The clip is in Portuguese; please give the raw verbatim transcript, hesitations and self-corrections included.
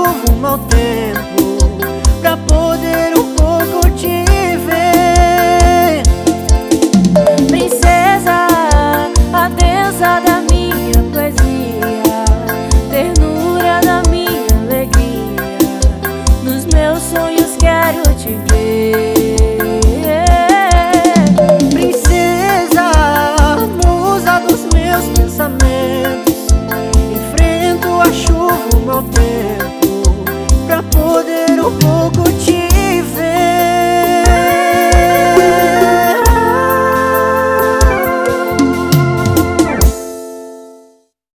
chuva, um mau tempo, pra poder um pouco te ver. Princesa, a deusa da minha poesia, ternura da minha alegria, nos meus sonhos quero te ver. Princesa, musa dos meus pensamentos, enfrento a chuva, o mau tempo, pra poder um pouco te